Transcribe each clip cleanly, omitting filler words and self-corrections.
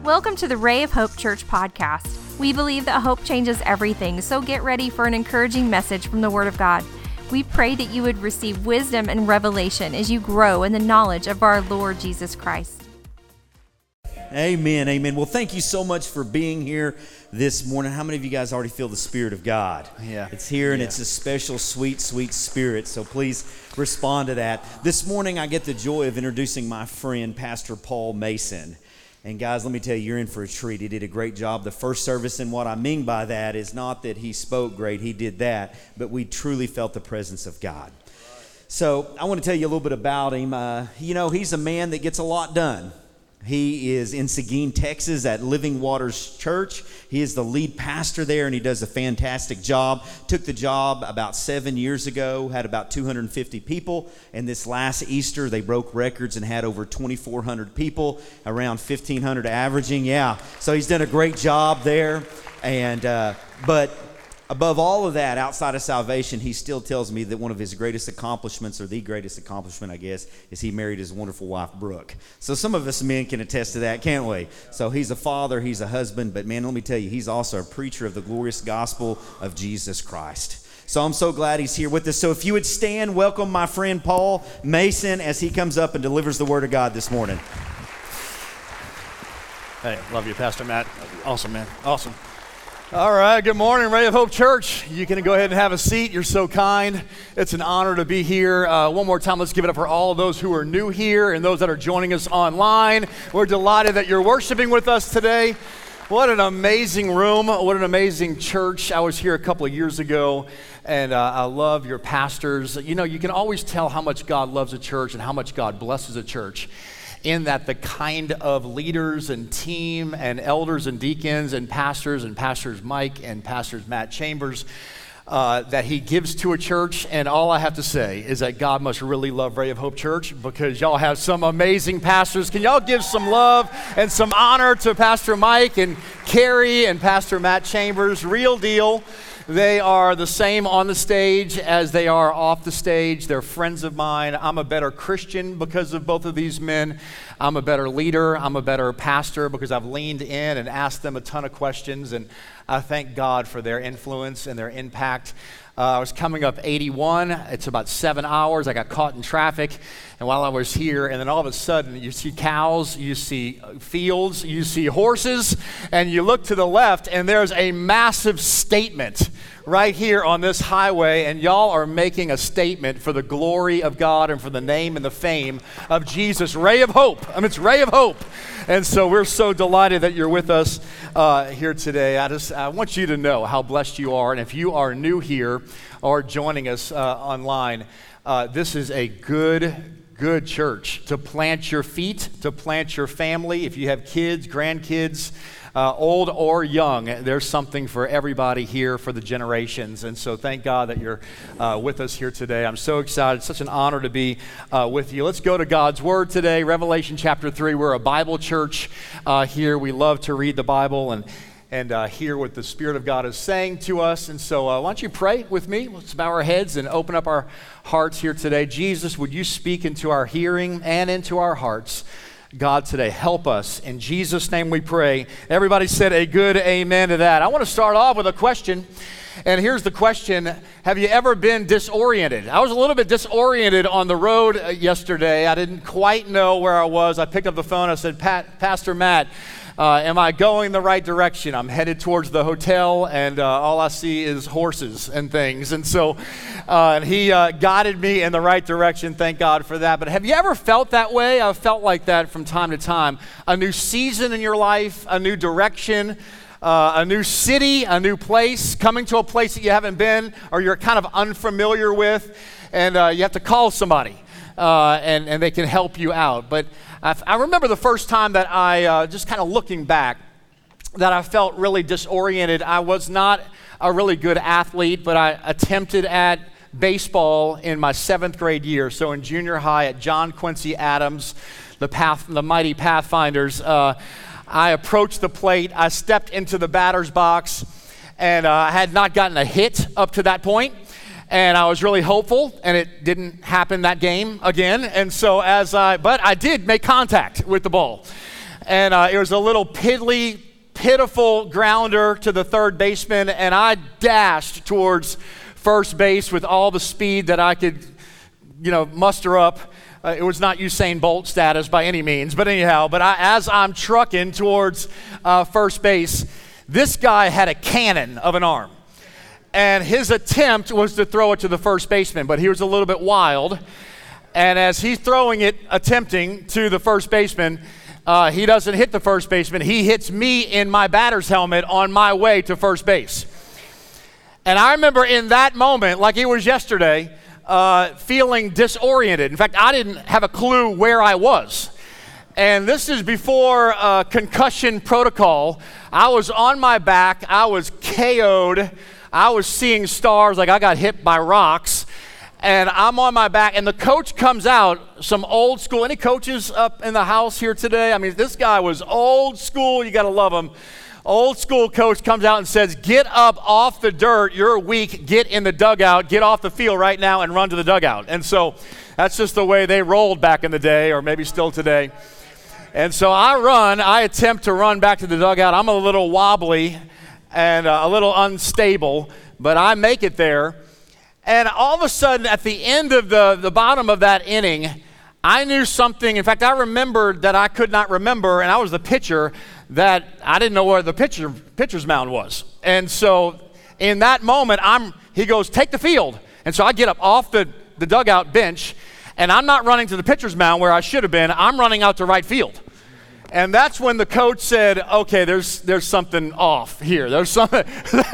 Welcome to the Ray of Hope Church podcast. We believe that hope changes everything, so get ready for an encouraging message from the Word of God. We pray that you would receive wisdom and revelation as you grow in the knowledge of our Lord Jesus Christ. Amen, amen. Well, thank you so much for being here this morning. How many of you guys already feel the Spirit of God? Yeah. It's here, and it's a special, sweet, sweet Spirit, so please respond to that. This morning, I get the joy of introducing my friend, Pastor Paul Mason. And guys, let me tell you, you're in for a treat. He did a great job the first service, and what I mean by that is not that he spoke great, he did that, but we truly felt the presence of God. So I want to tell you a little bit about him. He's a man that gets a lot done. He is in Seguin, Texas at Living Waters Church. He is the lead pastor there, and he does a fantastic job. Took the job about 7 years ago, had about 250 people. And this last Easter, they broke records and had over 2,400 people, around 1,500 averaging. Yeah, so he's done a great job there. But above all of that, outside of salvation, he still tells me that one of his greatest accomplishments, or the greatest accomplishment, I guess, is he married his wonderful wife, Brooke. So some of us men can attest to that, can't we? So he's a father, he's a husband, but man, let me tell you, he's also a preacher of the glorious gospel of Jesus Christ. So I'm so glad he's here with us. So if you would stand, welcome my friend Paul Mason as he comes up and delivers the Word of God this morning. Hey, love you, Pastor Matt. Awesome, man. Awesome. All right, good morning, Ray of Hope Church. You can go ahead and have a seat. You're so kind. It's an honor to be here. One more time, let's give it up for all of those who are new here and those that are joining us online. We're delighted that you're worshiping with us today. What an amazing room. What an amazing church. I was here a couple of years ago, and I love your pastors. You know, you can always tell how much God loves a church and how much God blesses a church, in that the kind of leaders and team and elders and deacons and pastors Mike and pastors Matt Chambers that he gives to a church. And all I have to say is that God must really love Ray of Hope Church, because y'all have some amazing pastors. Can y'all give some love and some honor to Pastor Mike and Carrie and Pastor Matt Chambers? Real deal. They are the same on the stage as they are off the stage. They're friends of mine. I'm a better Christian because of both of these men. I'm a better leader. I'm a better pastor because I've leaned in and asked them a ton of questions, and I thank God for their influence and their impact. I was coming up 81. It's about 7 hours. I got caught in traffic, and while I was here, and then all of a sudden, you see cows, you see fields, you see horses, and you look to the left, and there's a massive statement right here on this highway, and y'all are making a statement for the glory of God and for the name and the fame of Jesus. Ray of Hope. It's Ray of Hope. And so we're so delighted that you're with us here today. I want you to know how blessed you are. And if you are new here or joining us online, this is a good church to plant your feet, to plant your family. If you have kids, grandkids, old or young, there's something for everybody here for the generations. And so thank God that you're with us here today. I'm so excited. It's such an honor to be with you. Let's go to God's Word today. Revelation chapter 3. We're a Bible church here. We love to read the Bible and hear what the Spirit of God is saying to us. And so why don't you pray with me? Let's bow our heads and open up our hearts here today. Jesus, would you speak into our hearing and into our hearts, God, today? Help us. In Jesus' name we pray. Everybody said a good amen to that. I want to start off with a question. And here's the question. Have you ever been disoriented? I was a little bit disoriented on the road yesterday. I didn't quite know where I was. I picked up the phone. I said, Pastor Matt, am I going the right direction? I'm headed towards the hotel, and all I see is horses and things. And so he guided me in the right direction. Thank God for that. But have you ever felt that way? I've felt like that from time to time. A new season in your life, a new direction, a new city, a new place, coming to a place that you haven't been or you're kind of unfamiliar with, and you have to call somebody, and they can help you out. But I remember the first time that I, just kind of looking back, that I felt really disoriented. I was not a really good athlete, but I attempted at baseball in my 7th grade year. So in junior high at John Quincy Adams, the mighty Pathfinders, I approached the plate. I stepped into the batter's box, and I had not gotten a hit up to that point. And I was really hopeful, and it didn't happen that game again. And so but I did make contact with the ball. and it was a little pitiful grounder to the third baseman, and I dashed towards first base with all the speed that I could, muster up. It was not Usain Bolt status by any means, but anyhow, as I'm trucking towards first base, this guy had a cannon of an arm. And his attempt was to throw it to the first baseman, but he was a little bit wild. And as he's throwing it, attempting to the first baseman, he doesn't hit the first baseman. He hits me in my batter's helmet on my way to first base. And I remember in that moment, like it was yesterday, feeling disoriented. In fact, I didn't have a clue where I was. And this is before concussion protocol. I was on my back. I was KO'd. I was seeing stars like I got hit by rocks. And I'm on my back. And the coach comes out, some old school. Any coaches up in the house here today? I mean, this guy was old school. You got to love him. Old school coach comes out and says, get up off the dirt. You're weak. Get in the dugout. Get off the field right now and run to the dugout. And so that's just the way they rolled back in the day, or maybe still today. And so I attempt to run back to the dugout. I'm a little wobbly and a little unstable, but I make it there. And all of a sudden, at the end of the bottom of that inning, I knew something. In fact, I remembered that I could not remember, and I was the pitcher, that I didn't know where the pitcher's mound was. And so in that moment, he goes, take the field. And so I get up off the dugout bench, and I'm not running to the pitcher's mound where I should have been. I'm running out to right field. And that's when the coach said, okay, there's something off here. There's something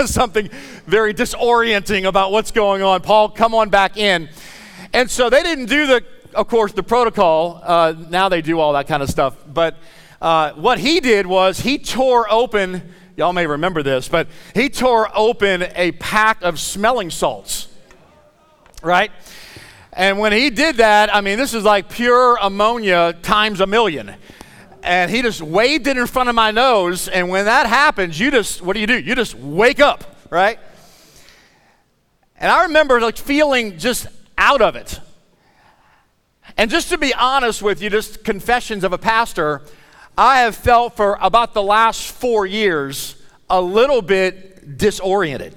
very disorienting about what's going on. Paul, come on back in. And so they didn't do of course, the protocol. Now they do all that kind of stuff. But what he did was he tore open, y'all may remember this, but he tore open a pack of smelling salts, right? And when he did that, I mean, this is like pure ammonia times a million. And he just waved it in front of my nose, and when that happens, what do? You just wake up, right? And I remember like feeling just out of it. And just to be honest with you, just confessions of a pastor, I have felt for about the last 4 years a little bit disoriented.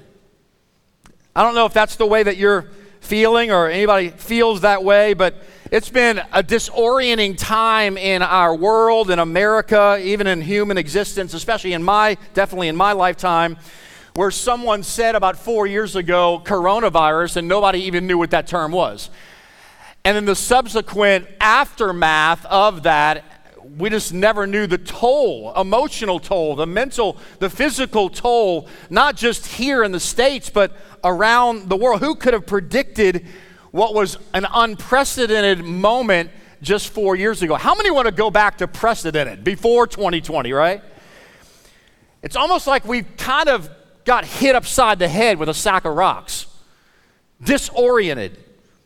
I don't know if that's the way that you're feeling or anybody feels that way, but it's been a disorienting time in our world, in America, even in human existence, especially definitely in my lifetime, where someone said about 4 years ago, coronavirus, and nobody even knew what that term was. And then the subsequent aftermath of that, we just never knew the toll, emotional toll, the mental, the physical toll, not just here in the States, but around the world. Who could have predicted what was an unprecedented moment just 4 years ago? How many want to go back to precedented, before 2020, right? It's almost like we kind of got hit upside the head with a sack of rocks, disoriented,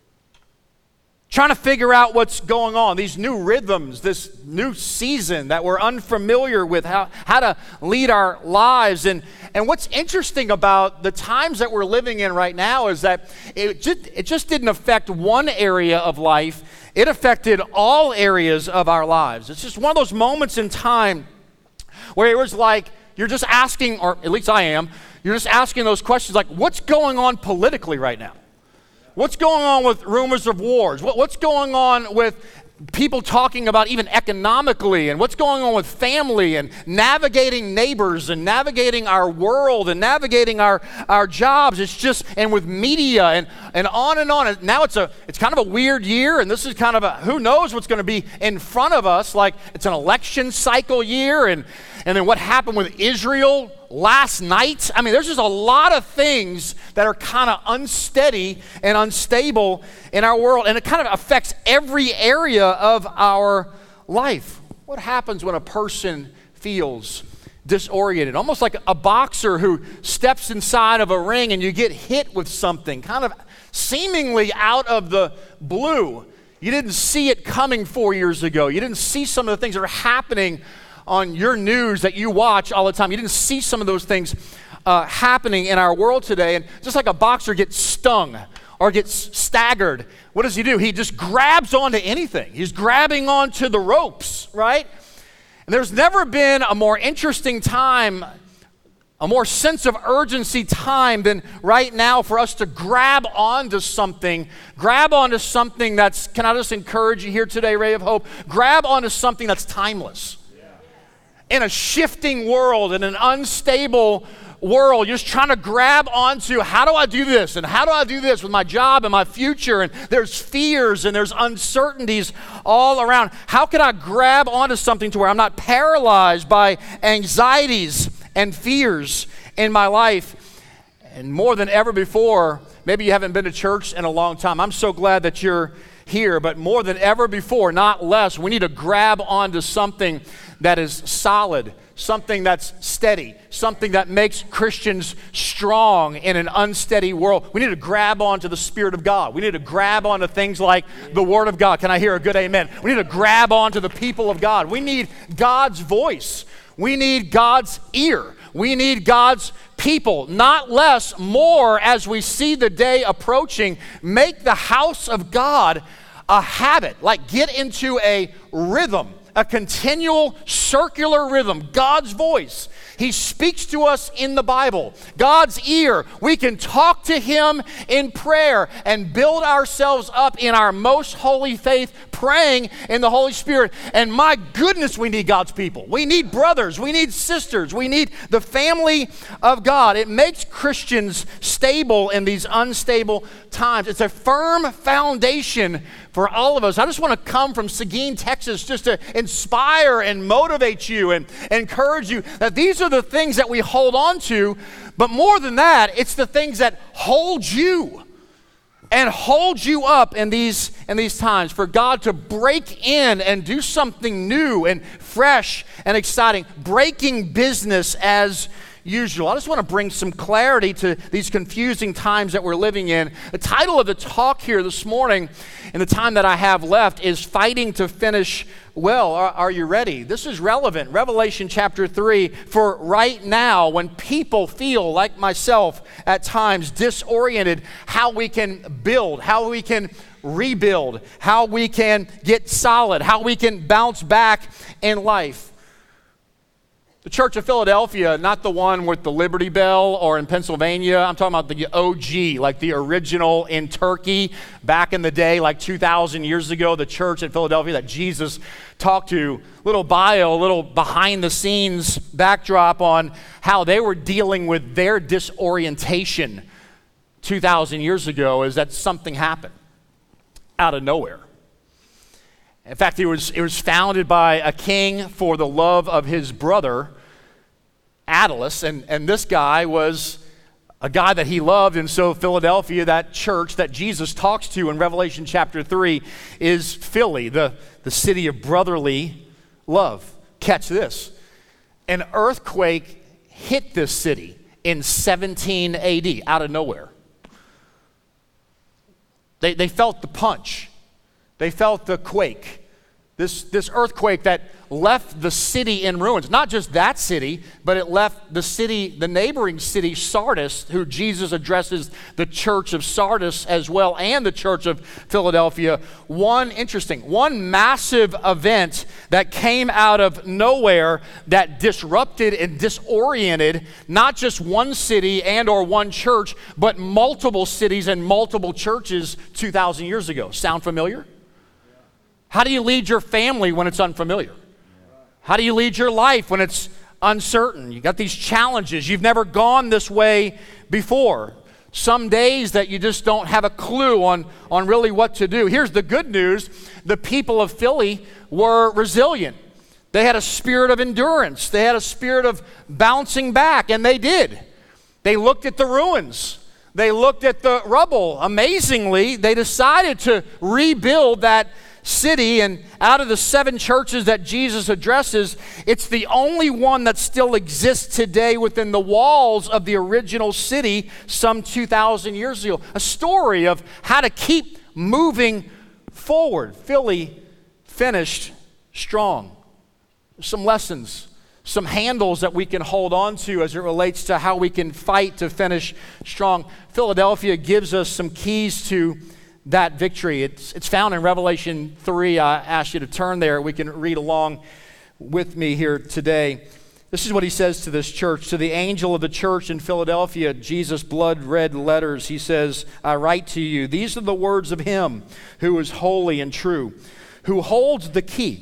trying to figure out what's going on, these new rhythms, this new season that we're unfamiliar with, how to lead our lives. And what's interesting about the times that we're living in right now is that it just didn't affect one area of life. It affected all areas of our lives. It's just one of those moments in time where it was like you're just asking, or at least I am, you're just asking those questions like, what's going on politically right now? What's going on with rumors of wars? What's going on with people talking about even economically, and what's going on with family and navigating neighbors and navigating our world and navigating our jobs? It's just, and with media and on and on. And now it's kind of a weird year, and this is kind of who knows what's going to be in front of us. Like it's an election cycle year, and then what happened with Israel last night. I mean, there's just a lot of things that are kind of unsteady and unstable in our world, and it kind of affects every area of our life. What happens when a person feels disoriented? Almost like a boxer who steps inside of a ring and you get hit with something kind of seemingly out of the blue. You didn't see it coming 4 years ago. You didn't see some of the things that are happening on your news that you watch all the time. You didn't see some of those things happening in our world today. And just like a boxer gets stung or gets staggered, what does he do? He just grabs onto anything. He's grabbing onto the ropes, right? And there's never been a more interesting time, a more sense of urgency time than right now for us to grab onto something that's, can I just encourage you here today, Ray of Hope, grab onto something that's timeless. In a shifting world, in an unstable world, you're just trying to grab onto, how do I do this? And how do I do this with my job and my future? And there's fears and there's uncertainties all around. How can I grab onto something to where I'm not paralyzed by anxieties and fears in my life? And more than ever before, maybe you haven't been to church in a long time. I'm so glad that you're here, but more than ever before, not less, we need to grab onto something that is solid, something that's steady, something that makes Christians strong in an unsteady world. We need to grab onto the Spirit of God. We need to grab onto things like the Word of God. Can I hear a good amen? We need to grab onto the people of God. We need God's voice. We need God's ear. We need God's people, not less, more as we see the day approaching. Make the house of God a habit, like get into a rhythm, a continual circular rhythm. God's voice. He speaks to us in the Bible. God's ear. We can talk to Him in prayer and build ourselves up in our most holy faith, praying in the Holy Spirit. And my goodness, we need God's people. We need brothers. We need sisters. We need the family of God. It makes Christians stable in these unstable times. It's a firm foundation for all of us. I just want to come from Seguin, Texas, just to inspire and motivate you and encourage you that these are the things that we hold on to, but more than that, it's the things that hold you and hold you up in these times, for God to break in and do something new and fresh and exciting, breaking business as usual. I just want to bring some clarity to these confusing times that we're living in. The title of the talk here this morning, in the time that I have left, is Fighting to Finish Well. Are you ready? This is relevant. Revelation chapter 3, for right now, when people feel like myself at times disoriented, how we can build, how we can rebuild, how we can get solid, how we can bounce back in life. The Church of Philadelphia, not the one with the Liberty Bell or in Pennsylvania. I'm talking about the OG, like the original in Turkey back in the day, like 2,000 years ago, the church at Philadelphia that Jesus talked to. Little bio, a little behind the scenes backdrop on how they were dealing with their disorientation 2,000 years ago, is that something happened out of nowhere. In fact, it was founded by a king for the love of his brother, Attalus, and this guy was a guy that he loved, and so Philadelphia, that church that Jesus talks to in Revelation chapter 3, is Philly, the city of brotherly love. Catch this. An earthquake hit this city in 17 AD, out of nowhere. They felt the punch. They felt the quake. This earthquake that left the city in ruins. Not just that city, but it left the city, the neighboring city, Sardis, who Jesus addresses the church of Sardis as well, and the church of Philadelphia. One massive event that came out of nowhere that disrupted and disoriented not just one city and or one church, but multiple cities and multiple churches 2,000 years ago. Sound familiar? How do you lead your family when it's unfamiliar? How do you lead your life when it's uncertain? You got these challenges. You've never gone this way before. Some days that you just don't have a clue on really what to do. Here's the good news. The people of Philly were resilient. They had a spirit of endurance. They had a spirit of bouncing back, and they did. They looked at the ruins. They looked at the rubble. Amazingly, they decided to rebuild that city, and out of the 7 churches that Jesus addresses, it's the only one that still exists today within the walls of the original city some 2,000 years ago. A story of how to keep moving forward. Philly finished strong. Some lessons, some handles that we can hold on to as it relates to how we can fight to finish strong. Philadelphia gives us some keys to that victory. It's found in Revelation 3. I ask you to turn there. We can read along with me here today. This is what he says to this church. To the angel of the church in Philadelphia, Jesus' blood-red letters, he says, I write to you, these are the words of him who is holy and true, who holds the key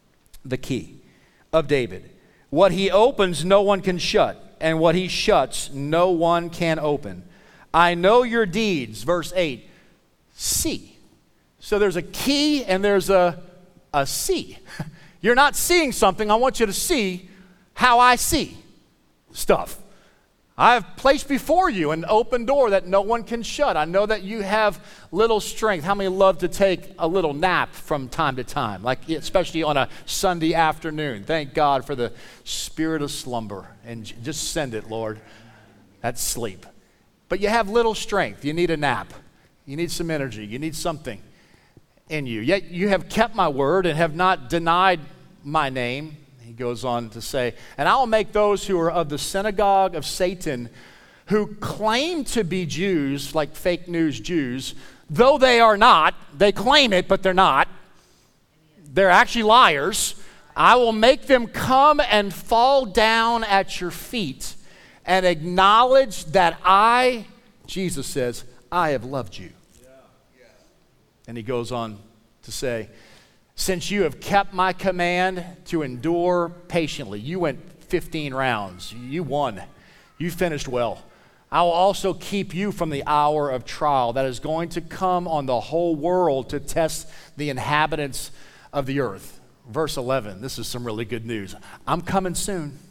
of David. What he opens, no one can shut, and what he shuts, no one can open. I know your deeds, verse 8, see. So there's a key and there's a see. You're not seeing something. I want you to see how I see stuff. I have placed before you an open door that no one can shut. I know that you have little strength. How many love to take a little nap from time to time, like especially on a Sunday afternoon? Thank God for the spirit of slumber. And just send it, Lord. That's sleep. But you have little strength. You need a nap. You need some energy. You need something in you. Yet you have kept my word and have not denied my name. He goes on to say, and I will make those who are of the synagogue of Satan, who claim to be Jews, like fake news Jews, though they are not, they claim it, but they're not. They're actually liars. I will make them come and fall down at your feet and acknowledge that I, Jesus says, I have loved you. And he goes on to say, since you have kept my command to endure patiently, you went 15 rounds, you won, you finished well. I will also keep you from the hour of trial that is going to come on the whole world to test the inhabitants of the earth. Verse 11, this is some really good news. I'm coming soon.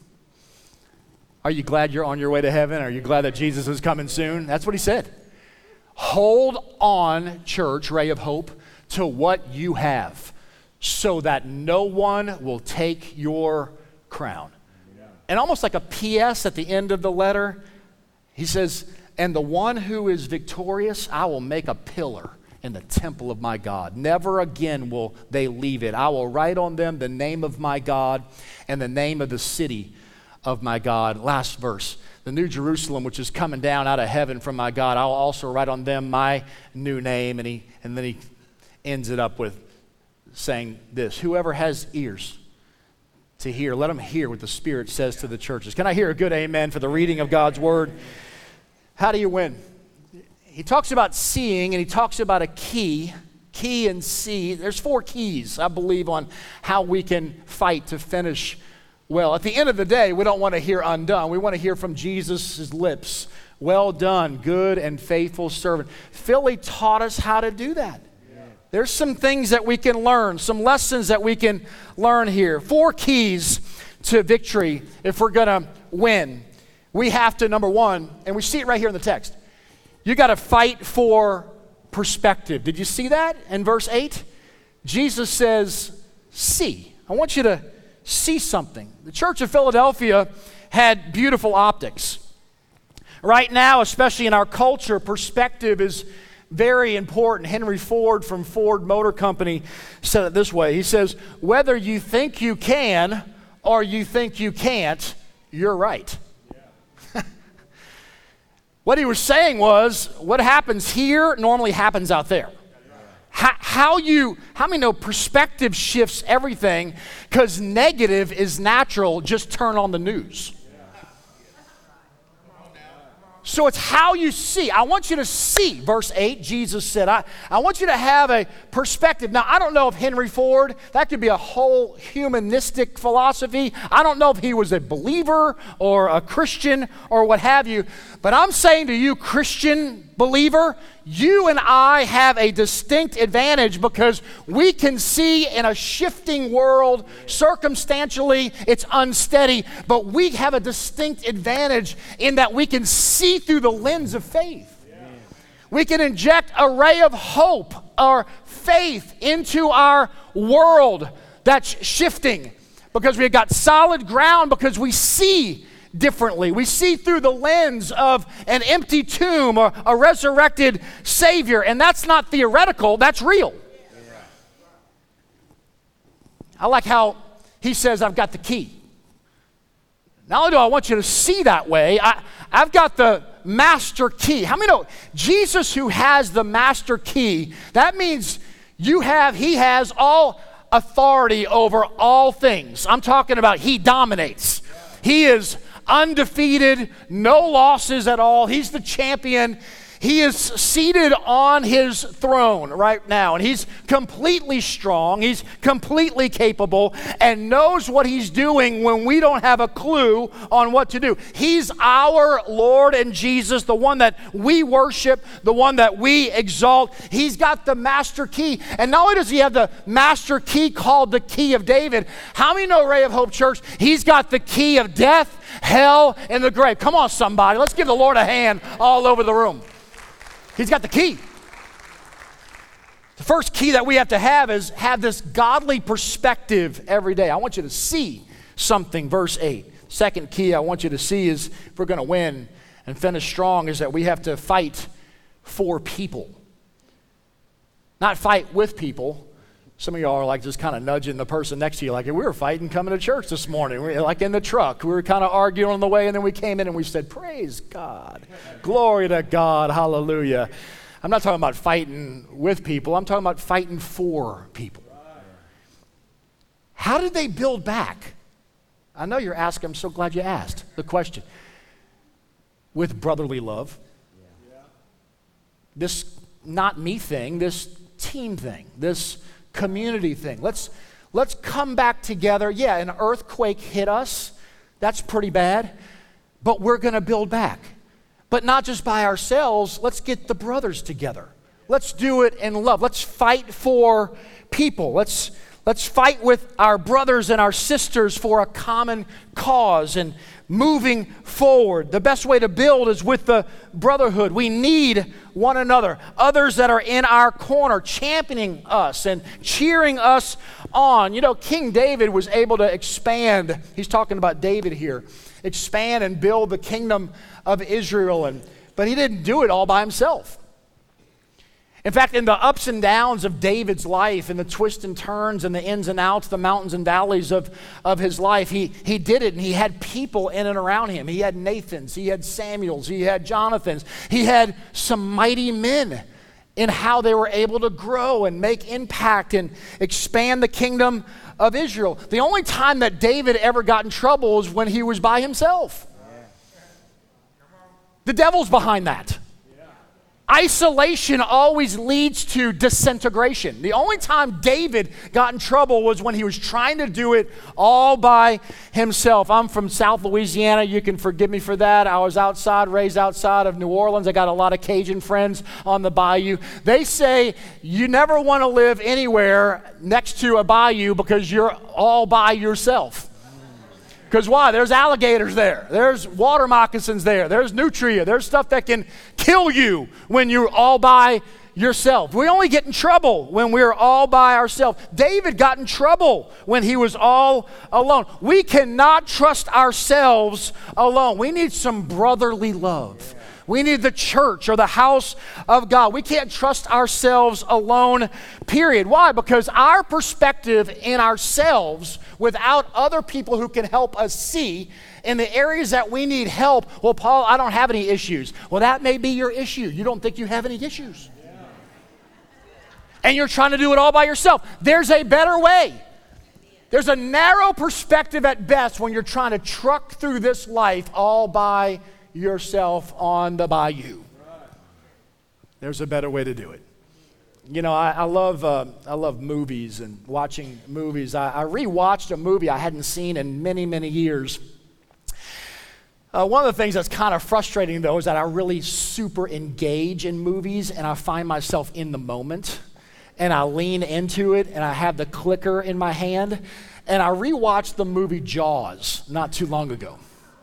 Are you glad you're on your way to heaven? Are you glad that Jesus is coming soon? That's what he said. Hold on, church, Ray of Hope, to what you have, so that no one will take your crown. And almost like a P.S. at the end of the letter, he says, and the one who is victorious, I will make a pillar in the temple of my God. Never again will they leave it. I will write on them the name of my God and the name of the city of my God. Last verse. The new Jerusalem, which is coming down out of heaven from my God, I will also write on them my new name. And then he ends it up with saying this, whoever has ears to hear, let them hear what the Spirit says to the churches. Can I hear a good amen for the reading of God's word? How do you win? He talks about seeing, and he talks about a key and see. There's 4 keys, I believe, on how we can fight to finish well. At the end of the day, we don't want to hear undone. We want to hear from Jesus' lips, well done, good and faithful servant. Philly taught us how to do that. There's some things that we can learn, some lessons that we can learn here. 4 keys to victory if we're going to win. We have to, number 1, and we see it right here in the text, you got to fight for perspective. Did you see that in verse 8? Jesus says, see. I want you to see something. The Church of Philadelphia had beautiful optics. Right now, especially in our culture, perspective is very important. Henry Ford from Ford Motor Company said it this way. He says, whether you think you can or you think you can't, you're right. Yeah. What he was saying was, what happens here normally happens out there. How many know perspective shifts everything? Because negative is natural, just turn on the news. So it's how you see. I want you to see, verse 8, Jesus said, I want you to have a perspective. Now, I don't know if Henry Ford, that could be a whole humanistic philosophy. I don't know if he was a believer or a Christian or what have you. But I'm saying to you, Christian believer, you and I have a distinct advantage because we can see in a shifting world, circumstantially, it's unsteady, but we have a distinct advantage in that we can see through the lens of faith. Yeah. We can inject a ray of hope or faith into our world that's shifting because we've got solid ground, because we see differently. We see through the lens of an empty tomb or a resurrected Savior, and that's not theoretical, that's real. Yeah. I like how he says, I've got the key. Not only do I want you to see that way, I've got the master key. How many know Jesus, who has the master key, that means he has all authority over all things. I'm talking about he dominates. He is undefeated, no losses at all. He's the champion. He is seated on his throne right now, and he's completely strong. He's completely capable and knows what he's doing when we don't have a clue on what to do. He's our Lord and Jesus, the one that we worship, the one that we exalt. He's got the master key. And not only does he have the master key called the key of David, how many know, Ray of Hope Church, he's got the key of death, hell, and the grave? Come on, somebody. Let's give the Lord a hand all over the room. He's got the key. The first key that we have to have is have this godly perspective every day. I want you to see something, verse 8. Second key I want you to see is, if we're going to win and finish strong, is that we have to fight for people. Not fight with people. Some of y'all are like just kind of nudging the person next to you like, hey, we were fighting coming to church this morning. We were like in the truck. We were kind of arguing on the way, and then we came in and we said, praise God. Glory to God. Hallelujah. I'm not talking about fighting with people. I'm talking about fighting for people. How did they build back? I know you're asking. I'm so glad you asked the question. With brotherly love. This not me thing, this team thing, this community thing. Let's come back together. Yeah, an earthquake hit us. That's pretty bad. But we're going to build back. But not just by ourselves. Let's get the brothers together. Let's do it in love. Let's fight for people. Let's fight with our brothers and our sisters for a common cause and moving forward. The best way to build is with the brotherhood. We need one another. Others that are in our corner, championing us and cheering us on. You know, King David was able to expand. He's talking about David here. Expand and build the kingdom of Israel. But he didn't do it all by himself. In fact, in the ups and downs of David's life, and the twists and turns and the ins and outs, the mountains and valleys of his life, he did it, and he had people in and around him. He had Nathans, he had Samuels, he had Jonathans. He had some mighty men in how they were able to grow and make impact and expand the kingdom of Israel. The only time that David ever got in trouble was when he was by himself. The devil's behind that. Isolation always leads to disintegration. The only time David got in trouble was when he was trying to do it all by himself. I'm from South Louisiana. You can forgive me for that. I was raised outside of New Orleans. I got a lot of Cajun friends on the bayou. They say you never want to live anywhere next to a bayou because you're all by yourself. Because why? There's alligators there. There's water moccasins there. There's nutria. There's stuff that can kill you when you're all by yourself. We only get in trouble when we're all by ourselves. David got in trouble when he was all alone. We cannot trust ourselves alone. We need some brotherly love. We need the church or the house of God. We can't trust ourselves alone, period. Why? Because our perspective in ourselves, without other people who can help us see in the areas that we need help, well, Paul, I don't have any issues. Well, that may be your issue. You don't think you have any issues. And you're trying to do it all by yourself. There's a better way. There's a narrow perspective at best when you're trying to truck through this life all by yourself on the bayou. There's a better way to do it. You know, I love movies and watching movies. I rewatched a movie I hadn't seen in many, many years. One of the things that's kind of frustrating, though, is that I really super engage in movies, and I find myself in the moment, and I lean into it, and I have the clicker in my hand. And I rewatched the movie Jaws not too long ago.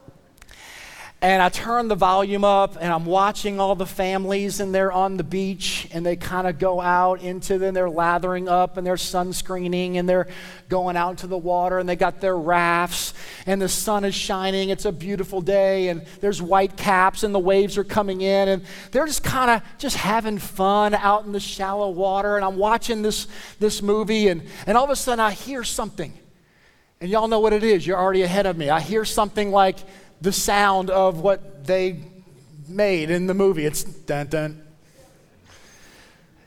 And I turned the volume up, and I'm watching all the families, and they're on the beach, and they kind of go out into them. They're lathering up, and they're sunscreening, and they're going out into the water, and they got their rafts, and the sun is shining. It's a beautiful day, and there's white caps, and the waves are coming in, and they're just kind of just having fun out in the shallow water. And I'm watching this movie, and all of a sudden I hear something. And y'all know what it is. You're already ahead of me. I hear something like the sound of what they made in the movie. It's dun dun.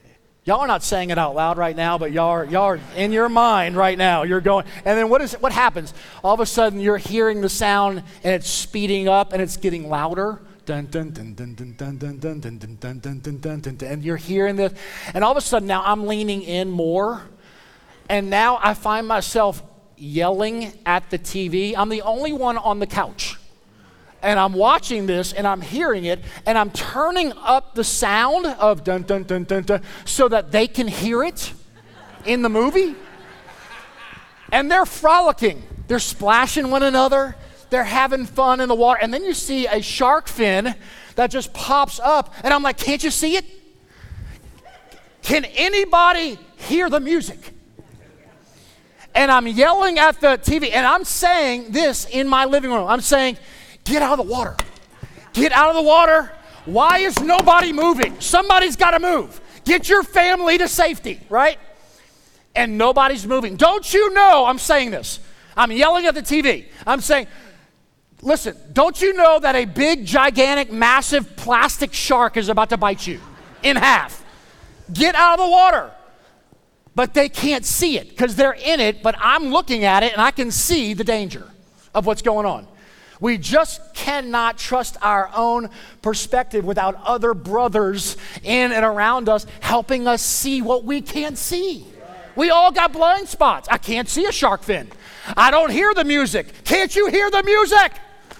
Y'all are not saying it out loud right now, but y'all are in your mind right now. You're going, and then what happens? All of a sudden, you're hearing the sound, and it's speeding up, and it's getting louder. Dun, dun, dun, dun, dun, dun, dun, dun, dun, dun, dun, dun, dun, dun, dun, and you're hearing this, and all of a sudden, now I'm leaning in more, and now I find myself yelling at the TV. I'm the only one on the couch. And I'm watching this, and I'm hearing it, and I'm turning up the sound of dun, dun, dun, dun, dun, so that they can hear it in the movie. And they're frolicking. They're splashing one another. They're having fun in the water. And then you see a shark fin that just pops up, and I'm like, can't you see it? Can anybody hear the music? And I'm yelling at the TV, and I'm saying this in my living room. I'm saying, get out of the water. Get out of the water. Why is nobody moving? Somebody's got to move. Get your family to safety, right? And nobody's moving. Don't you know, I'm saying this. I'm yelling at the TV. I'm saying, listen, don't you know that a big, gigantic, massive plastic shark is about to bite you in half? Get out of the water. But they can't see it because they're in it, but I'm looking at it and I can see the danger of what's going on. We just cannot trust our own perspective without other brothers in and around us helping us see what we can't see. We all got blind spots. I can't see a shark fin. I don't hear the music. Can't you hear the music?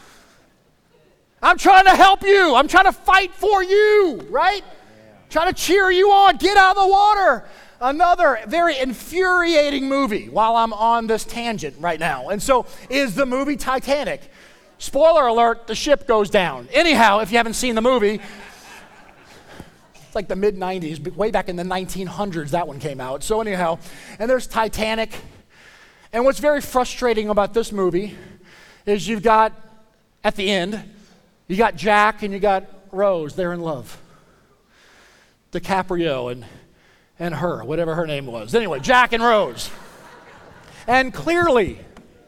I'm trying to help you. I'm trying to fight for you, right? Trying to cheer you on. Get out of the water. Another very infuriating movie while I'm on this tangent right now. And so is the movie Titanic. Spoiler alert, the ship goes down. Anyhow, if you haven't seen the movie, it's like the mid-90s, but way back in the 1900s that one came out. So anyhow, and there's Titanic. And what's very frustrating about this movie is you've got, at the end, you got Jack and you got Rose. They're in love. DiCaprio and her, whatever her name was. Anyway, Jack and Rose. And clearly,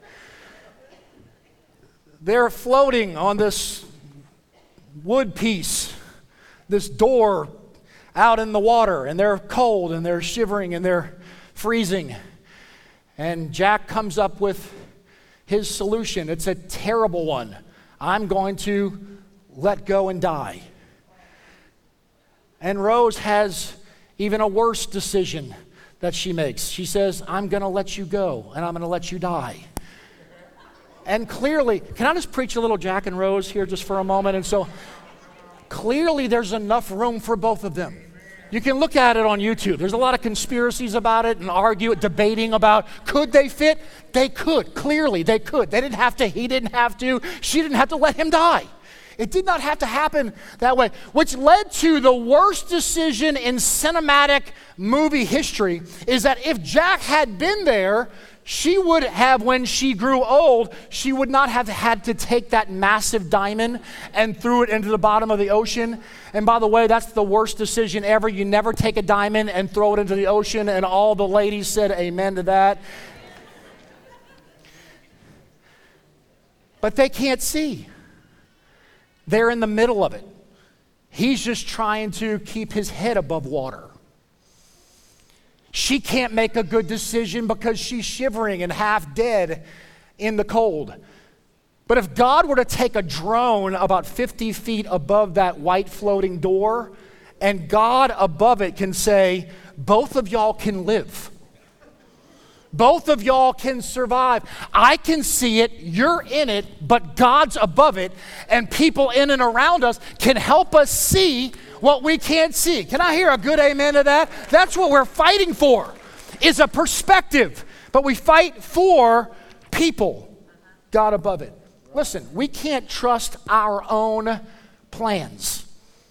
they're floating on this wood piece, this door out in the water, and they're cold and they're shivering and they're freezing. And Jack comes up with his solution. It's a terrible one. I'm going to let go and die. And Rose has even a worse decision that she makes. She says, I'm going to let you go and I'm going to let you die. And clearly, can I just preach a little Jack and Rose here just for a moment? And so, clearly there's enough room for both of them. You can look at it on YouTube. There's a lot of conspiracies about it and debating about, could they fit? They could. Clearly, they could. They didn't have to. He didn't have to. She didn't have to let him die. It did not have to happen that way, which led to the worst decision in cinematic movie history, is that if Jack had been there, she would have, when she grew old, she would not have had to take that massive diamond and threw it into the bottom of the ocean. And by the way, that's the worst decision ever. You never take a diamond and throw it into the ocean, and all the ladies said amen to that. But they can't see. They're in the middle of it. He's just trying to keep his head above water. She can't make a good decision because she's shivering and half dead in the cold. But if God were to take a drone about 50 feet above that white floating door, and God above it can say, both of y'all can live. Both of y'all can survive. I can see it, you're in it, but God's above it, and people in and around us can help us see what we can't see. Can I hear a good amen to that? That's what we're fighting for, is a perspective. But we fight for people, God above it. Listen, we can't trust our own plans.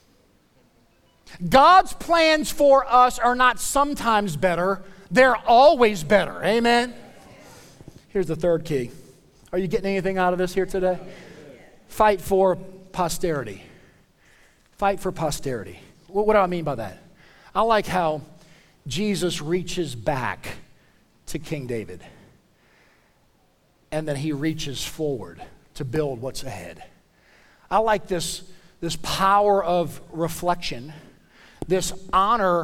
God's plans for us are not sometimes better, they're always better. Amen? Here's the third key. Are you getting anything out of this here today? Fight for posterity. Fight for posterity. What do I mean by that? I like how Jesus reaches back to King David, and then he reaches forward to build what's ahead. I like this power of reflection, this honor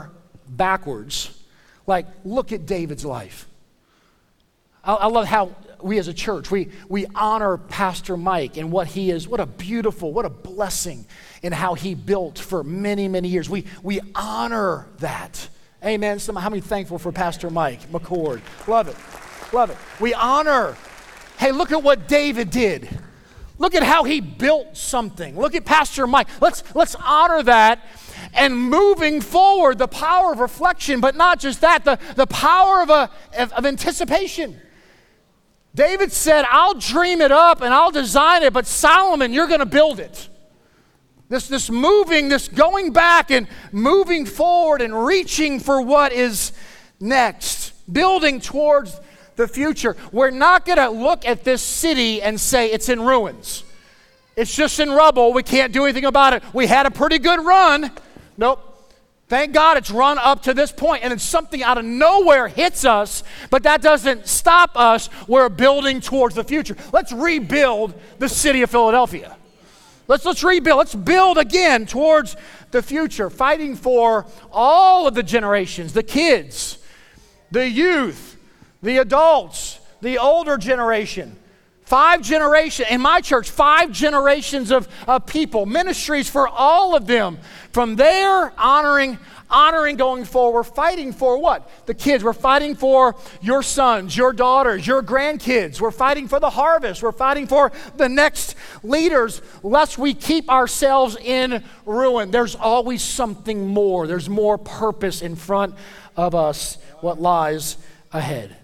backwards, like, look at David's life. I love how we as a church, we honor Pastor Mike and what he is. What a blessing in how he built for many, many years. We honor that. Amen. How many thankful for Pastor Mike McCord? Love it. Love it. We honor. Hey, look at what David did. Look at how he built something. Look at Pastor Mike. Let's honor that. And moving forward, the power of reflection, but not just that, the power of anticipation. David said, I'll dream it up and I'll design it, but Solomon, you're going to build it. This moving, this going back and moving forward and reaching for what is next, building towards the future. We're not going to look at this city and say it's in ruins. It's just in rubble. We can't do anything about it. We had a pretty good run. Nope. Thank God it's run up to this point, and then something out of nowhere hits us, but that doesn't stop us. We're building towards the future. Let's rebuild the city of Philadelphia. Let's rebuild. Let's build again towards the future, fighting for all of the generations, the kids, the youth, the adults, the older generation. 5 generations, in my church, 5 generations of people, ministries for all of them. From there, honoring going forward. We're fighting for what? The kids. We're fighting for your sons, your daughters, your grandkids. We're fighting for the harvest. We're fighting for the next leaders, lest we keep ourselves in ruin. There's always something more. There's more purpose in front of us, what lies ahead.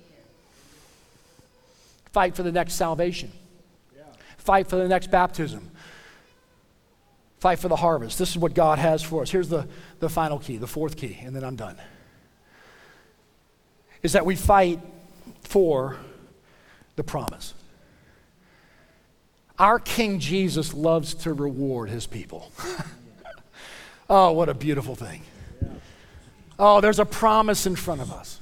Fight for the next salvation. Fight for the next baptism. Fight for the harvest. This is what God has for us. Here's the final key, the 4th key, and then I'm done. Is that we fight for the promise. Our King Jesus loves to reward his people. Oh, what a beautiful thing. Oh, there's a promise in front of us.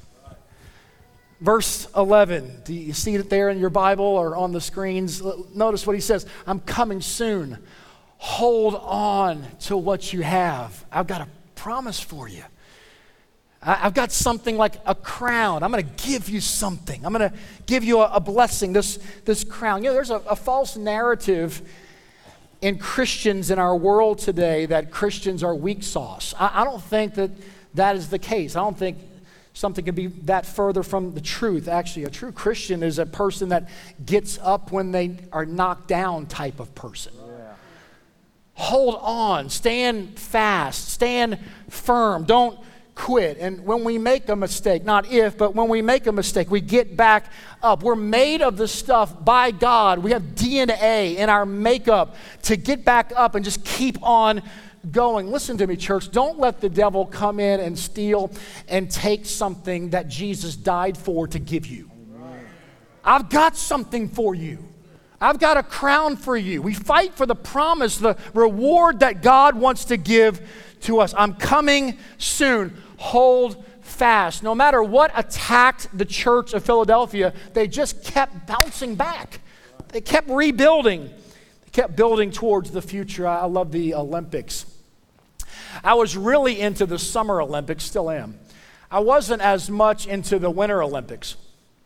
Verse 11, do you see it there in your Bible or on the screens? Notice what he says, I'm coming soon. Hold on to what you have. I've got a promise for you. I've got something like a crown. I'm going to give you something. I'm going to give you a blessing, this crown. You know, there's a false narrative in Christians in our world today that Christians are weak sauce. I don't think that is the case. I don't think something can be that further from the truth. Actually, a true Christian is a person that gets up when they are knocked down type of person. Yeah. Hold on, stand fast, stand firm, don't quit. And when we make a mistake, not if, but when we make a mistake, we get back up. We're made of the stuff by God. We have DNA in our makeup to get back up and just keep on going. Listen to me, church. Don't let the devil come in and steal and take something that Jesus died for to give you. Amen. I've got something for you. I've got a crown for you. We fight for the promise, the reward that God wants to give to us. I'm coming soon. Hold fast. No matter what attacked the church of Philadelphia, they just kept bouncing back. They kept rebuilding. They kept building towards the future. I love the Olympics. I was really into the Summer Olympics, still am. I wasn't as much into the Winter Olympics.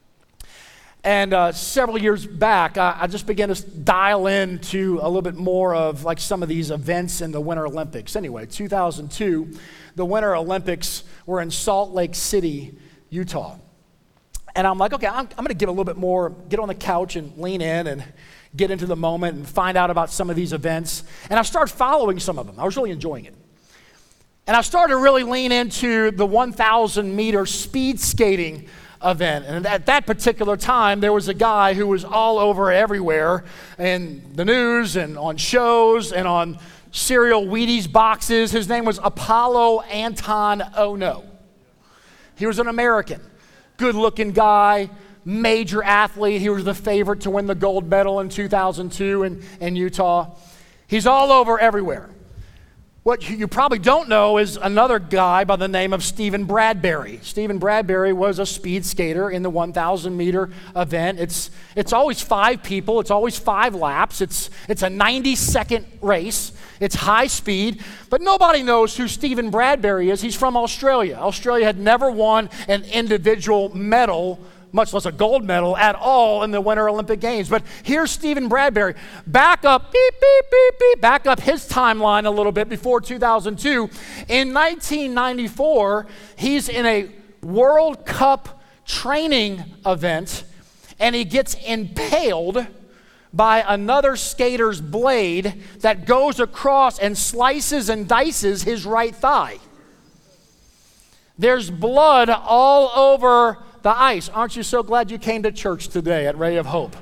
And several years back, I just began to dial into a little bit more of like some of these events in the Winter Olympics. Anyway, 2002, the Winter Olympics were in Salt Lake City, Utah. And I'm like, okay, I'm going to give a little bit more, get on the couch and lean in and get into the moment and find out about some of these events. And I started following some of them. I was really enjoying it. And I started to really lean into the 1,000-meter speed skating event. And at that particular time, there was a guy who was all over everywhere in the news and on shows and on cereal Wheaties boxes. His name was Apollo Anton Ono. He was an American, good-looking guy, major athlete. He was the favorite to win the gold medal in 2002 in Utah. He's all over everywhere. What you probably don't know is another guy by the name of Stephen Bradbury. Stephen Bradbury was a speed skater in the 1,000-meter event. It's always 5 people. It's always 5 laps. It's a 90-second race. It's high speed. But nobody knows who Stephen Bradbury is. He's from Australia. Australia had never won an individual medal, much less a gold medal, at all in the Winter Olympic Games. But here's Stephen Bradbury. Back up his timeline a little bit before 2002. In 1994, he's in a World Cup training event, and he gets impaled by another skater's blade that goes across and slices and dices his right thigh. There's blood all over the ice. Aren't you so glad you came to church today at Ray of Hope?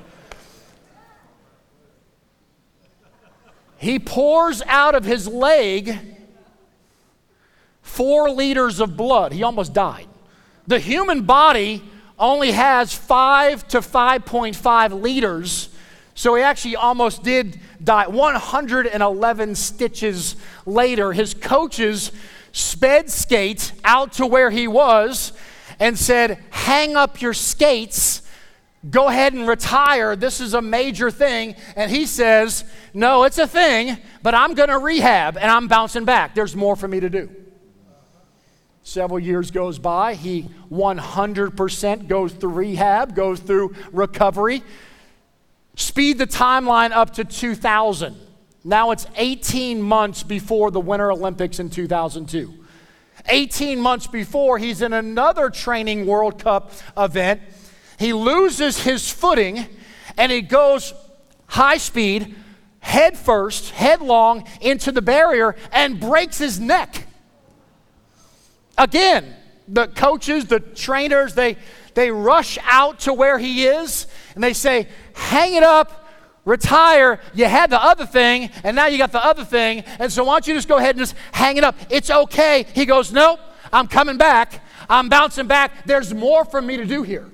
He pours out of his leg 4 liters of blood. He almost died. The human body only has 5 to 5.5 liters, so he actually almost did die. 111 stitches later, his coaches sped skate out to where he was and said, hang up your skates, go ahead and retire. This is a major thing. And he says, no, it's a thing, but I'm going to rehab and I'm bouncing back. There's more for me to do. Several years goes by. He 100% goes through rehab, goes through recovery. Speed the timeline up to 2000. Now it's 18 months before the Winter Olympics in 2002. 18 months before, he's in another training World Cup event. He loses his footing, and he goes high speed, head first, headlong into the barrier, and breaks his neck. Again, the coaches, the trainers, they rush out to where he is, and they say, hang it up, retire. You had the other thing, and now you got the other thing, and so why don't you just go ahead and just hang it up? It's okay. He goes, nope, I'm coming back. I'm bouncing back. There's more for me to do here.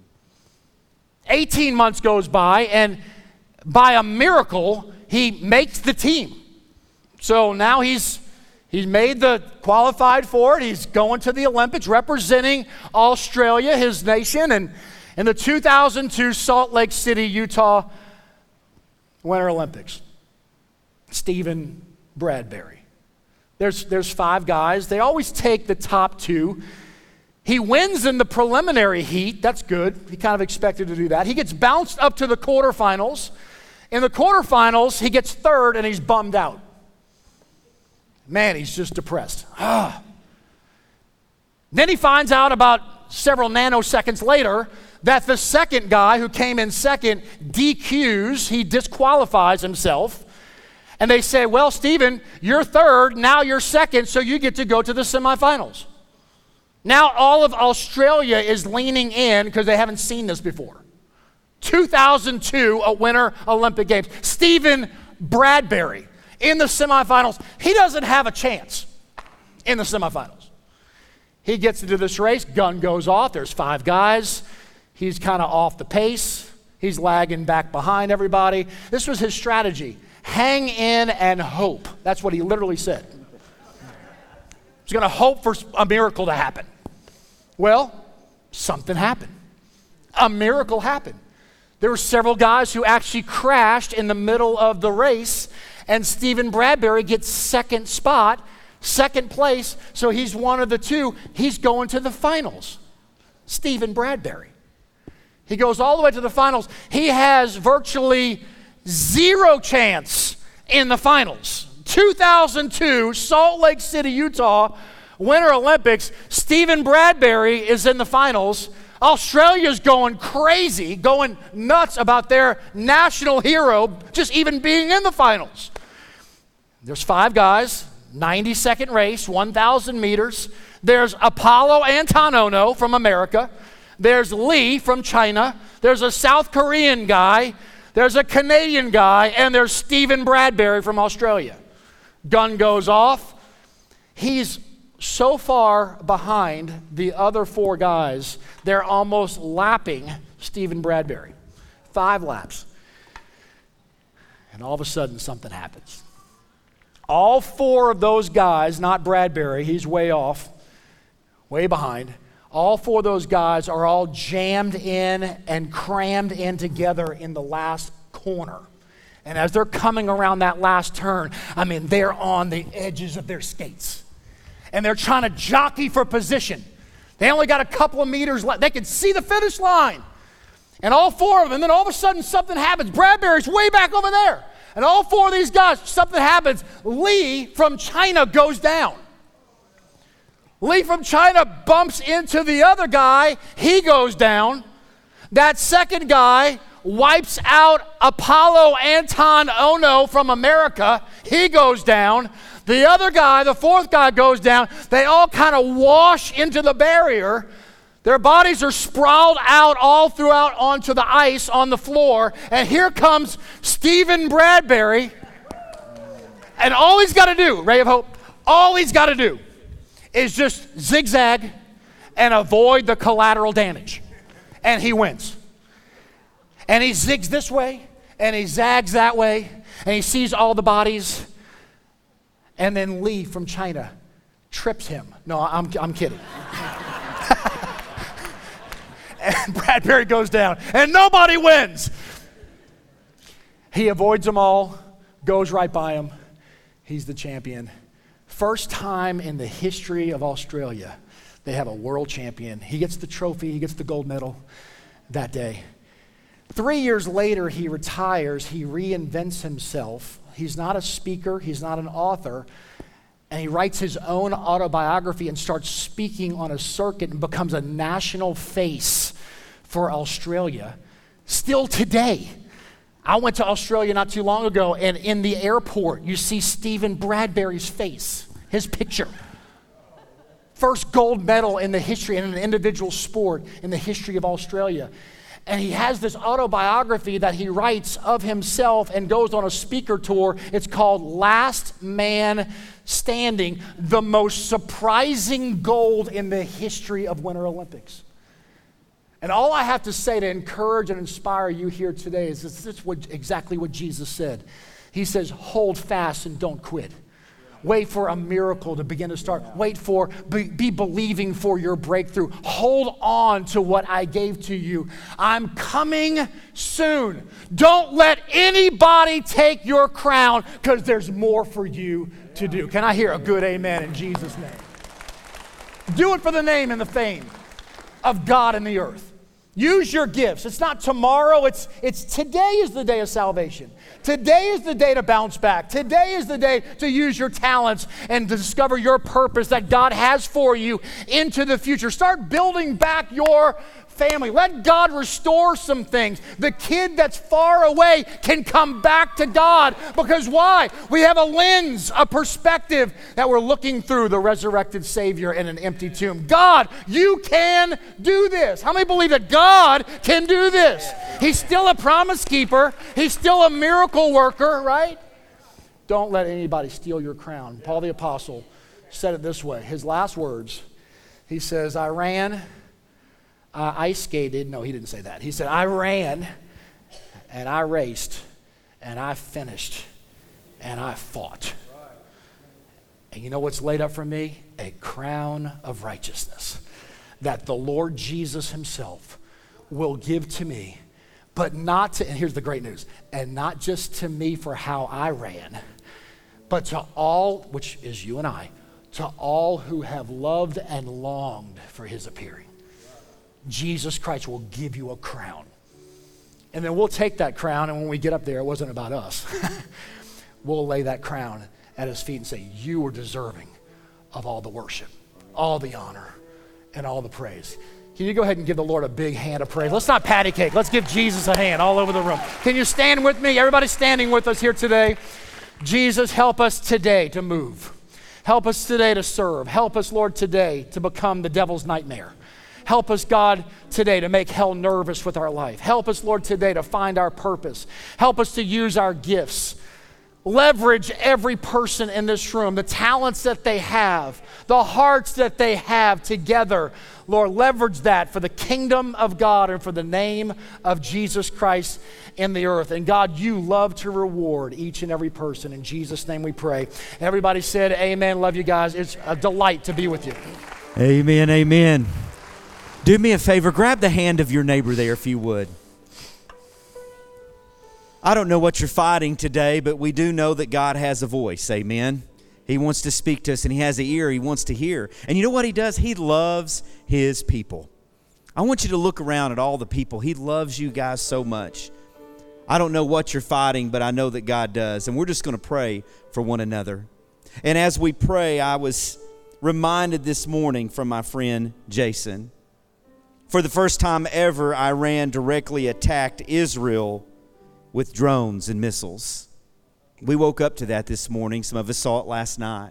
18 months goes by, and by a miracle, he makes the team. So now he's made the qualified for it. He's going to the Olympics, representing Australia, his nation, and in the 2002 Salt Lake City, Utah Winter Olympics. Stephen Bradbury. There's 5 guys. They always take the top 2. He wins in the preliminary heat. That's good. He kind of expected to do that. He gets bounced up to the quarterfinals. In the quarterfinals, he gets 3rd, and he's bummed out. Man, he's just depressed. Then he finds out about several nanoseconds later that the second guy who came in second DQs, he disqualifies himself. And they say, well, Stephen, you're 3rd, now you're 2nd, so you get to go to the semifinals. Now all of Australia is leaning in because they haven't seen this before. 2002, a Winter Olympic Games. Stephen Bradbury in the semifinals. He doesn't have a chance in the semifinals. He gets into this race, gun goes off, there's 5 guys. He's kind of off the pace. He's lagging back behind everybody. This was his strategy. Hang in and hope. That's what he literally said. He's going to hope for a miracle to happen. Well, something happened. A miracle happened. There were several guys who actually crashed in the middle of the race, and Stephen Bradbury gets 2nd spot, 2nd place, so he's one of the 2. He's going to the finals. Stephen Bradbury. He goes all the way to the finals. He has virtually 0 chance in the finals. 2002, Salt Lake City, Utah, Winter Olympics. Stephen Bradbury is in the finals. Australia's going crazy, going nuts about their national hero just even being in the finals. There's 5 guys, 90-second race, 1,000 meters. There's Apollo Antonono from America. There's Lee from China. There's a South Korean guy. There's a Canadian guy. And there's Stephen Bradbury from Australia. Gun goes off. He's so far behind the other 4 guys, they're almost lapping Stephen Bradbury. 5 laps. And all of a sudden, something happens. All four of those guys, not Bradbury, he's way off, way behind. All four of those guys are all jammed in and crammed in together in the last corner. And as they're coming around that last turn, they're on the edges of their skates. And they're trying to jockey for position. They only got a couple of meters left. They can see the finish line. And all four of them, and then all of a sudden something happens. Bradbury's way back over there. And all four of these guys, something happens. Lee from China goes down. Lee from China bumps into the other guy. He goes down. That second guy wipes out Apollo Anton Ono from America. He goes down. The other guy, the fourth guy, goes down. They all kind of wash into the barrier. Their bodies are sprawled out all throughout onto the ice on the floor. And here comes Stephen Bradbury. And all he's got to do, Ray of Hope, all he's got to do is just zigzag and avoid the collateral damage. And he wins. And he zigs this way, and he zags that way, and he sees all the bodies. And then Lee from China trips him. No, I'm kidding. And Bradbury goes down, and nobody wins. He avoids them all, goes right by them. He's the champion. First time in the history of Australia, they have a world champion. He gets the trophy, he gets the gold medal that day. 3 years later, he retires, he reinvents himself. He's not a speaker, he's not an author, and he writes his own autobiography and starts speaking on a circuit and becomes a national face for Australia. Still today, I went to Australia not too long ago, and in the airport, you see Stephen Bradbury's face, his picture. First gold medal in the history, in an individual sport in the history of Australia. And he has this autobiography that he writes of himself and goes on a speaker tour. It's called Last Man Standing, the most surprising gold in the history of Winter Olympics. And all I have to say to encourage and inspire you here today is this is exactly what Jesus said. He says, hold fast and don't quit. Wait for a miracle to begin to start. Wait for, be believing for your breakthrough. Hold on to what I gave to you. I'm coming soon. Don't let anybody take your crown, because there's more for you to do. Can I hear a good amen in Jesus' name? Do it for the name and the fame of God in the earth. Use your gifts. It's not tomorrow. It's today is the day of salvation. Today is the day to bounce back. Today is the day to use your talents and to discover your purpose that God has for you into the future. Start building back your family. Let God restore some things. The kid that's far away can come back to God, because why? We have a lens, a perspective that we're looking through the resurrected Savior in an empty tomb. God, you can do this. How many believe that God can do this? He's still a promise keeper. He's still a miracle worker, right? Don't let anybody steal your crown. Paul the Apostle said it this way. His last words, he says, I ran, I skated. No, he didn't say that. He said, I ran and I raced and I finished and I fought. And you know what's laid up for me? A crown of righteousness that the Lord Jesus himself will give to me, but not to, and here's the great news, and not just to me for how I ran, but to all, which is you and I, to all who have loved and longed for his appearing. Jesus Christ will give you a crown. And then we'll take that crown, and when we get up there, it wasn't about us. We'll lay that crown at his feet and say, you are deserving of all the worship, all the honor, and all the praise. Can you go ahead and give the Lord a big hand of praise? Let's not patty cake. Let's give Jesus a hand all over the room. Can you stand with me? Everybody standing with us here today. Jesus, help us today to move. Help us today to serve. Help us, Lord, today to become the devil's nightmare. Help us, God, today to make hell nervous with our life. Help us, Lord, today to find our purpose. Help us to use our gifts. leverage every person in this room, the talents that they have, the hearts that they have together. Lord, leverage that for the kingdom of God and for the name of Jesus Christ in the earth. And God, you love to reward each and every person. In Jesus' name we pray. Everybody said amen. Love you guys. It's a delight to be with you. Amen, amen. Do me a favor, grab the hand of your neighbor there if you would. I don't know what you're fighting today, but we do know that God has a voice, amen? He wants to speak to us, and He has an ear He wants to hear. And you know what He does? He loves His people. I want you to look around at all the people. He loves you guys so much. I don't know what you're fighting, but I know that God does. And we're just going to pray for one another. And as we pray, I was reminded this morning from my friend Jason. For the first time ever, Iran directly attacked Israel with drones and missiles. We woke up to that this morning. Some of us saw it last night.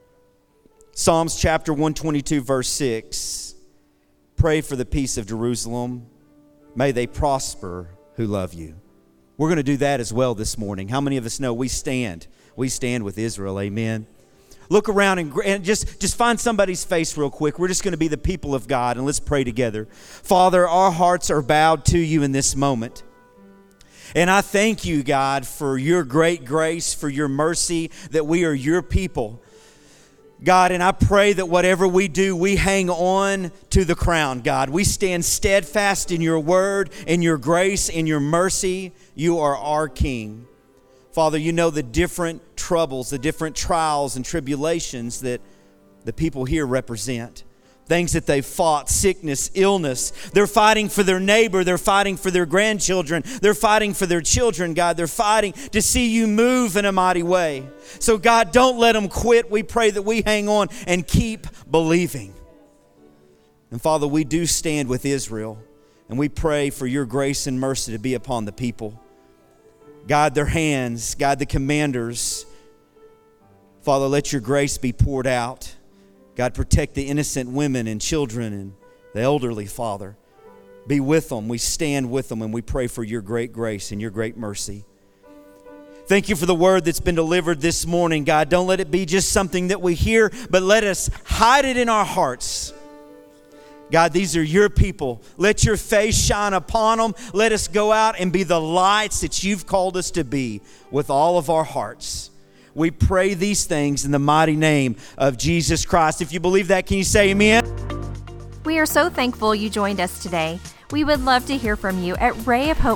Psalms chapter 122, verse 6. Pray for the peace of Jerusalem. May they prosper who love you. We're going to do that as well this morning. How many of us know we stand with Israel? Amen. Look around and just find somebody's face real quick. We're just going to be the people of God, and let's pray together. Father, our hearts are bowed to you in this moment. And I thank you, God, for your great grace, for your mercy, that we are your people. God, and I pray that whatever we do, we hang on to the crown, God. We stand steadfast in your word, in your grace, in your mercy. You are our King. Father, you know the different troubles, the different trials and tribulations that the people here represent. Things that they've fought, sickness, illness. They're fighting for their neighbor. They're fighting for their grandchildren. They're fighting for their children, God. They're fighting to see you move in a mighty way. So, God, don't let them quit. We pray that we hang on and keep believing. And, Father, we do stand with Israel, and we pray for your grace and mercy to be upon the people. Guide their hands. Guide the commanders. Father, let your grace be poured out. God, protect the innocent women and children and the elderly, Father. Be with them. We stand with them, and we pray for your great grace and your great mercy. Thank you for the word that's been delivered this morning, God. Don't let it be just something that we hear, but let us hide it in our hearts. God, these are your people. Let your face shine upon them. Let us go out and be the lights that you've called us to be with all of our hearts. We pray these things in the mighty name of Jesus Christ. If you believe that, can you say amen? We are so thankful you joined us today. We would love to hear from you at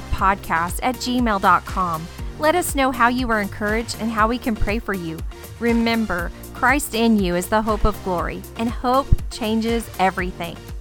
rayofhopepodcast@gmail.com. Let us know how you were encouraged and how we can pray for you. Remember, Christ in you is the hope of glory, and hope changes everything.